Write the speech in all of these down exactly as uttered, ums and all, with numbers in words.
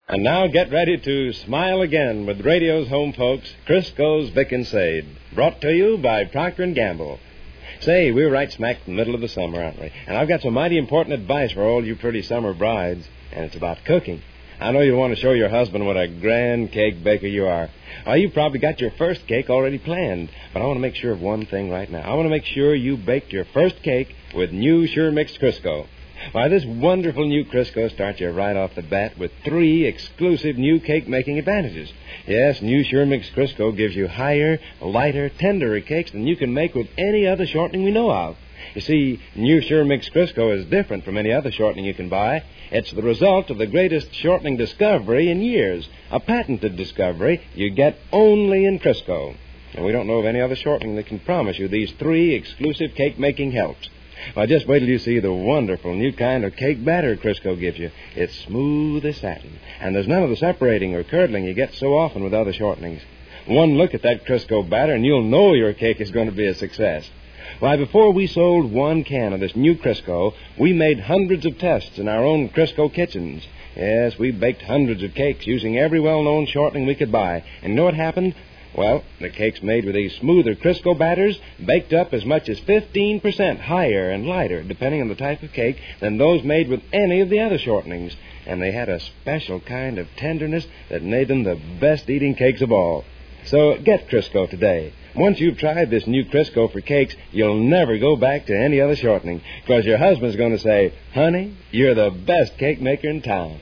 And now get ready to smile again with radio's home folks, Crisco's Vic and Sade, brought to you by Procter and Gamble. Say, we're right smack in the middle of the summer, aren't we? And I've got some mighty important advice for all you pretty summer brides, and it's about cooking. I know you'll want to show your husband what a grand cake baker you are. Oh, you've probably got your first cake already planned, but I want to make sure of one thing right now. I want to make sure you baked your first cake with new Sure Mix Crisco. Why, this wonderful new Crisco starts you right off the bat with three exclusive new cake-making advantages. Yes, new Sure Mix Crisco gives you higher, lighter, tenderer cakes than you can make with any other shortening we know of. You see, new Sure Mix Crisco is different from any other shortening you can buy. It's the result of the greatest shortening discovery in years, a patented discovery you get only in Crisco. And we don't know of any other shortening that can promise you these three exclusive cake-making helps. Well, just wait till you see the wonderful new kind of cake batter Crisco gives you. It's smooth as satin, and there's none of the separating or curdling you get so often with other shortenings. One look at that Crisco batter, and you'll know your cake is going to be a success. Why, before we sold one can of this new Crisco, we made hundreds of tests in our own Crisco kitchens. Yes, we baked hundreds of cakes using every well-known shortening we could buy. And you know what happened? Well, the cakes made with these smoother Crisco batters baked up as much as fifteen percent higher and lighter, depending on the type of cake, than those made with any of the other shortenings. And they had a special kind of tenderness that made them the best-eating cakes of all. So get Crisco today. Once you've tried this new Crisco for cakes, you'll never go back to any other shortening, because your husband's going to say, "Honey, you're the best cake maker in town."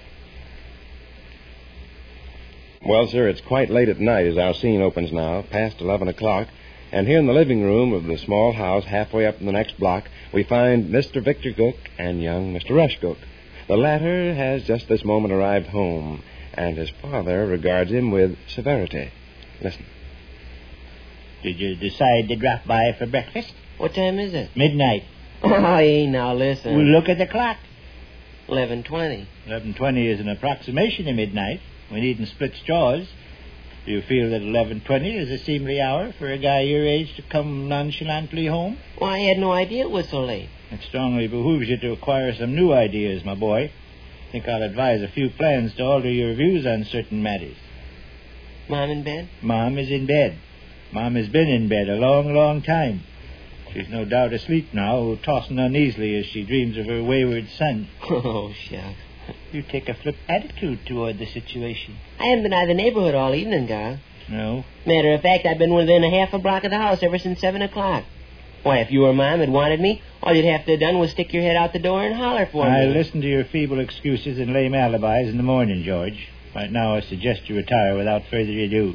Well, sir, it's quite late at night as our scene opens now, past eleven o'clock, and here in the living room of the small house halfway up in the next block, we find Mister Victor Cook and young Mister Rush Cook. The latter has just this moment arrived home, and his father regards him with severity. Listen. Did you decide to drop by for breakfast? What time is it? Midnight. Oh, hey, now listen. Well, look at the clock. eleven twenty. eleven twenty is an approximation of midnight. We needn't split straws. Do you feel that eleven twenty is a seemly hour for a guy your age to come nonchalantly home? Well, I had no idea it was so late. It strongly behooves you to acquire some new ideas, my boy. I think I'll advise a few plans to alter your views on certain matters. Mom in bed? Mom is in bed. Mom has been in bed a long, long time. She's no doubt asleep now, tossing uneasily as she dreams of her wayward son. Oh, shucks. You take a flip attitude toward the situation. I haven't been out of the neighborhood all evening, Gar. No? Matter of fact, I've been within a half a block of the house ever since seven o'clock. Why, if you or Mom had wanted me, all you'd have to have done was stick your head out the door and holler for me. I'll listen to your feeble excuses and lame alibis in the morning, George. Right now, I suggest you retire without further ado.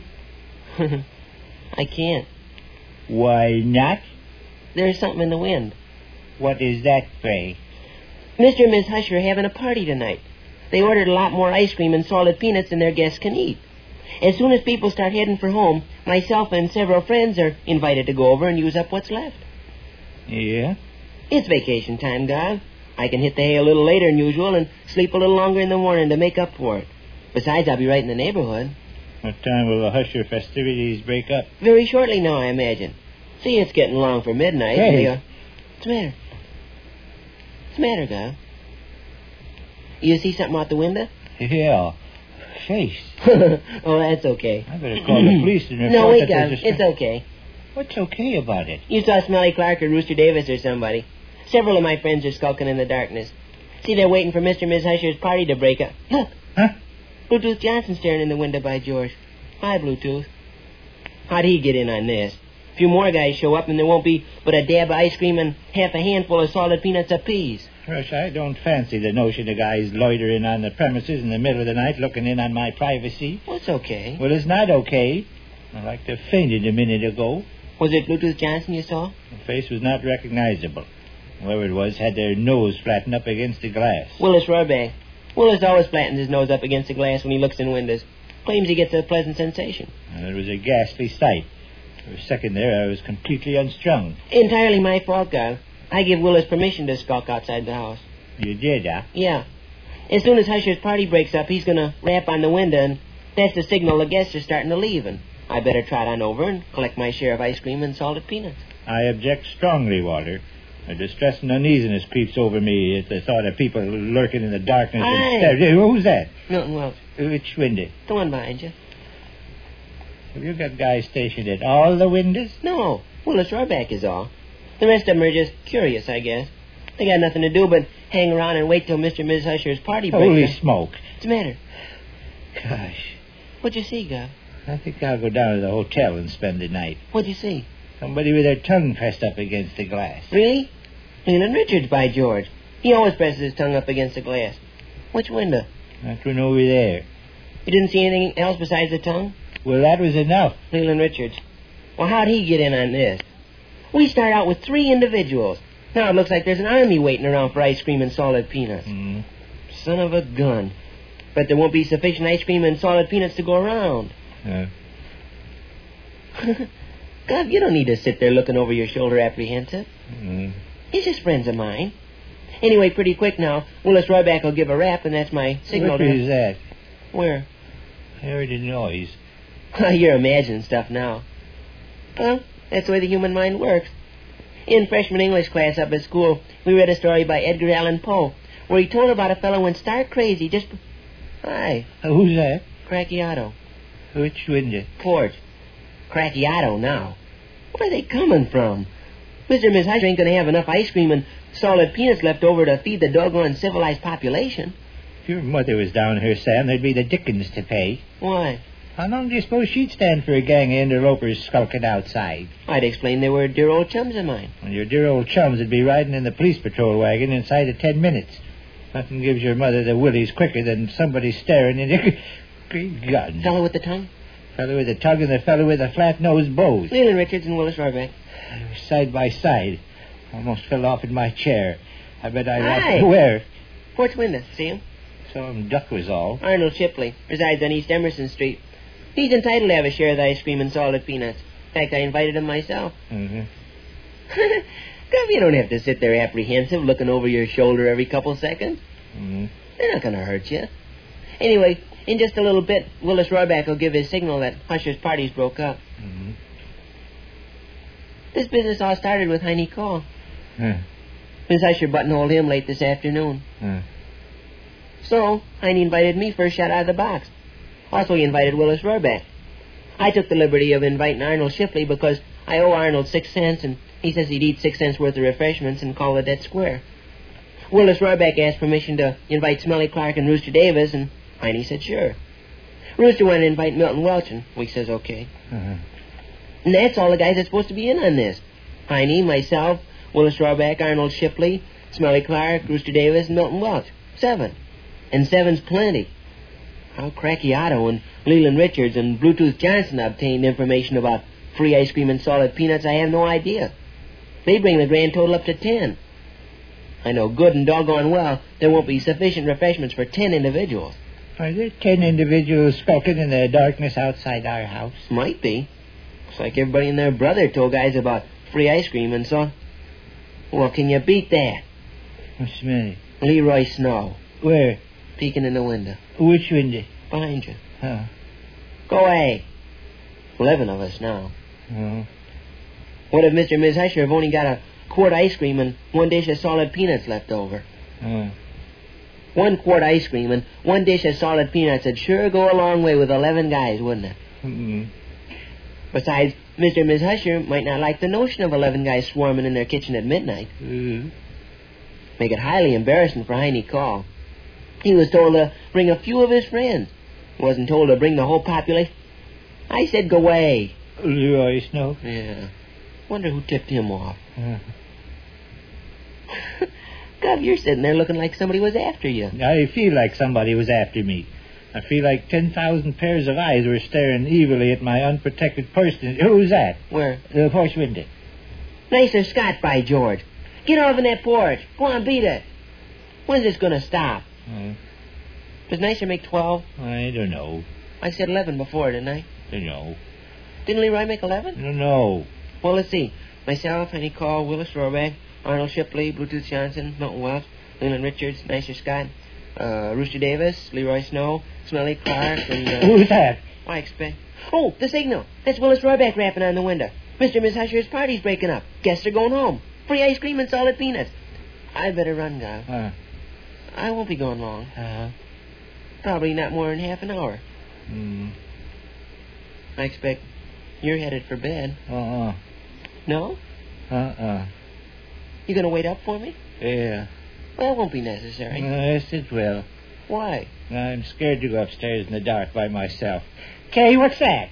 I can't. Why not? There's something in the wind. What is that, pray? Mister and Miss Hush are having a party tonight. They ordered a lot more ice cream and salted peanuts than their guests can eat. As soon as people start heading for home, myself and several friends are invited to go over and use up what's left. Yeah? It's vacation time, Gar. I can hit the hay a little later than usual and sleep a little longer in the morning to make up for it. Besides, I'll be right in the neighborhood. What time will the Husher festivities break up? Very shortly now, I imagine. See, it's getting long for midnight. Hey. They, uh, what's the matter? What's the matter, Gar? You see something out the window? Yeah. Face. Oh, that's okay. I better call the police and report No, wait, that Gar. there's a... It's okay. What's okay about it? You saw Smelly Clark or Rooster Davis or somebody. Several of my friends are skulking in the darkness. See, they're waiting for Mister and Miss Husher's party to break up. Look. Huh? Bluetooth Johnson staring in the window by George. Hi, Bluetooth. How'd he get in on this? A few more guys show up and there won't be but a dab of ice cream and half a handful of salted peanuts apiece. Rush, I don't fancy the notion of guys loitering on the premises in the middle of the night looking in on my privacy. Well, it's okay. Well, it's not okay. I like to have fainted a minute ago. Was it Bluetooth Johnson you saw? The face was not recognizable. Whoever it was had their nose flattened up against the glass. Willis Rohrbeck. Willis always flattens his nose up against the glass when he looks in windows. Claims he gets a pleasant sensation. And it was a ghastly sight. For a second there, I was completely unstrung. Entirely my fault, Gar. I give Willis permission to skulk outside the house. You did, huh? Yeah. As soon as Husher's party breaks up, he's going to rap on the window, and that's the signal the guests are starting to leave, and I better trot on over and collect my share of ice cream and salted peanuts. I object strongly, Walter. A distress and uneasiness creeps over me at the thought of people lurking in the darkness. Aye. And stare- Who's that? Milton Welch. Which window? The one behind you. Have you got guys stationed at all the windows? No. Willis Rohrback is all. The rest of them are just curious, I guess. They got nothing to do but hang around and wait till Mister and Missus Usher's party breaks. Holy smoke. What's the matter? Gosh. What'd you see, Gov? I think I'll go down to the hotel and spend the night. What'd you see? Somebody with their tongue pressed up against the glass. Really? Leland Richards, by George. He always presses his tongue up against the glass. Which window? That one over there. You didn't see anything else besides the tongue? Well, that was enough. Leland Richards. Well, how'd he get in on this? We start out with three individuals. Now it looks like there's an army waiting around for ice cream and salted peanuts. Mm. Son of a gun. But there won't be sufficient ice cream and salted peanuts to go around. Uh. Gov, you don't need to sit there looking over your shoulder apprehensive. Mm. He's just friends of mine. Anyway, pretty quick now, Willis Rohrback will give a rap, and that's my signal. Where to... is that? Where? I heard a noise. You're imagining stuff now. Well, that's the way the human mind works. In freshman English class up at school, we read a story by Edgar Allan Poe, where he told about a fellow went stark crazy just... Hi, Uh, who's that? Cracchiato. Which window? Port. Cracchiato now. Where are they coming from? Mister and Miss Husher ain't going to have enough ice cream and salted peanuts left over to feed the doggone civilized population. If your mother was down here, Sam, there'd be the dickens to pay. Why? How long do you suppose she'd stand for a gang of interlopers skulking outside? I'd explain they were dear old chums of mine. And your dear old chums would be riding in the police patrol wagon inside of ten minutes. Nothing gives your mother the willies quicker than somebody staring in your... Great God. Fellow with the tongue? Fellow with the tongue and the fellow with the flat-nosed bows. Leland Richards and Willis Rohrback. They were side by side. Almost fell off in my chair. I bet I Aye. lost... Where? Porch window, see him? Saw him duck was all. Arnold Shipley. Resides on East Emerson Street. He's entitled to have a share of the ice cream and salted peanuts. In fact, I invited him myself. Mm-hmm. Gov, you don't have to sit there apprehensive looking over your shoulder every couple seconds. Mm-hmm. They're not going to hurt you. Anyway, in just a little bit, Willis Rohrback will give his signal that Husher's party's broke up. Mm-hmm. This business all started with Heine Call. Huh. Miss Husher buttonholed him late this afternoon. Huh. So, Heine invited me for a shot out of the box. Also, he invited Willis Rohrback. I took the liberty of inviting Arnold Shipley because I owe Arnold six cents, and he says he'd eat six cents worth of refreshments and call the debt square. Willis Rohrback asked permission to invite Smelly Clark and Rooster Davis, and Heine said sure. Rooster wanted to invite Milton Welch, and we says okay. Uh-huh. And that's all the guys that's supposed to be in on this. Heine, myself, Willis Rohrback, Arnold Shipley, Smelly Clark, Rooster Davis, and Milton Welch. Seven. And seven's plenty. How Cracchiato and Leland Richards and Bluetooth Johnson obtained information about free ice cream and salted peanuts, I have no idea. They bring the grand total up to ten. I know good and doggone well there won't be sufficient refreshments for ten individuals. Are there ten individuals skulking in the darkness outside our house? Might be. Looks like everybody and their brother told guys about free ice cream and so... Well, can you beat that? What's the matter? Leroy Snow, Where? peeking in the window. Which window? Behind you. Oh. Go away. Eleven of us now. Oh. What if Mister and Miss Husher have only got a quart ice cream and one dish of salted peanuts left over? Oh. One quart ice cream and one dish of salted peanuts would sure go a long way with eleven guys, wouldn't it? Mm-hmm. Besides, Mister and Miss Husher might not like the notion of eleven guys swarming in their kitchen at midnight. Mm-hmm. Make it highly embarrassing for Heine Call. He was told to bring a few of his friends. Wasn't told to bring the whole population. I said go away. Leroy Snow? Yeah. Wonder who tipped him off. Uh, Gov, you're sitting there looking like somebody was after you. I feel like somebody was after me. I feel like ten thousand pairs of eyes were staring evilly at my unprotected person. Who's that? Where? The porch window. Nicer Scott, by George. Get off in that porch. Go on, beat it. When's this going to stop? Uh, Does Nicer make twelve? I don't know. I said eleven before, didn't I? Don't know. Didn't Leroy make eleven? Don't know. Well, let's see. Myself, Heine Call, Willis Rohrback, Arnold Shipley, Bluetooth Johnson, Milton Welch, Leland Richards, Nicer Scott, uh, Rooster Davis, Leroy Snow, Smelly Clark, and... Uh, Who's that? I expect... Oh, the signal. That's Willis Rohrback rapping on the window. Mister and Miss Husher's party's breaking up. Guests are going home. Free ice cream and solid peanuts. I better run, Guile. Uh, I won't be gone long. uh, Probably not more than half an hour. mm, I expect you're headed for bed. uh-uh, No? uh-uh. You gonna wait up for me? Yeah. Well, it won't be necessary. Yes, it will. Why? I'm scared to go upstairs in the dark by myself. Kay, what's that?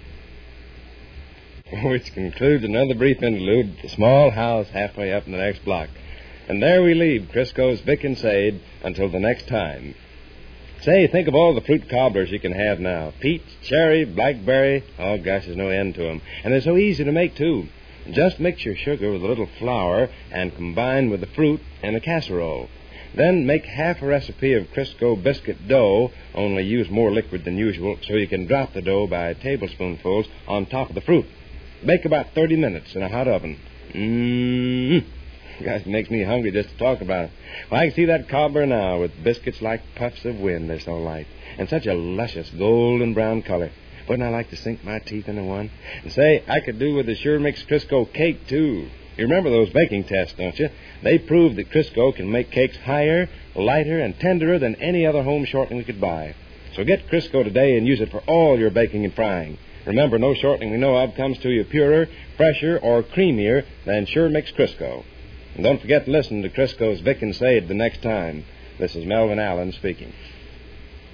Which concludes another brief interlude at the small house halfway up in the next block. And there we leave Crisco's Vic and Sade until the next time. Say, think of all the fruit cobblers you can have now. Peach, cherry, blackberry. Oh, gosh, there's no end to them. And they're so easy to make, too. Just mix your sugar with a little flour and combine with the fruit in a casserole. Then make half a recipe of Crisco biscuit dough, only use more liquid than usual, so you can drop the dough by tablespoonfuls on top of the fruit. Bake about thirty minutes in a hot oven. Mmm. Gosh, it makes me hungry just to talk about it. Well, I can see that cobbler now with biscuits like puffs of wind. They're so light. And such a luscious golden brown color. Wouldn't I like to sink my teeth into one? And say, I could do with the Sure Mix Crisco cake, too. You remember those baking tests, don't you? They proved that Crisco can make cakes higher, lighter, and tenderer than any other home shortening we could buy. So get Crisco today and use it for all your baking and frying. Remember, no shortening we know of comes to you purer, fresher, or creamier than Sure Mix Crisco. And don't forget to listen to Crisco's Vic and Sade the next time. This is Melvin Allen speaking.